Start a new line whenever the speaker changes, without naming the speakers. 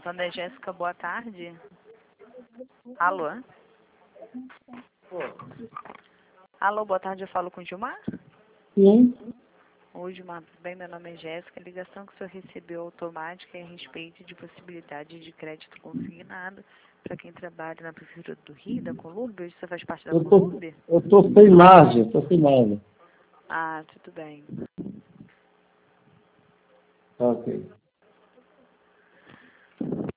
Santander, Jéssica, boa tarde. Alô? Alô, boa tarde, eu falo com o Gilmar?
Sim.
Oi, Gilmar, tudo bem? Meu nome é Jéssica. A ligação que o senhor recebeu automática é a respeito de possibilidade de crédito consignado para quem trabalha na Prefeitura do Rio, da Colurbe. Hoje você faz parte da Colurbe?
Eu tô sem margem,
Ah, tudo bem.
Ok.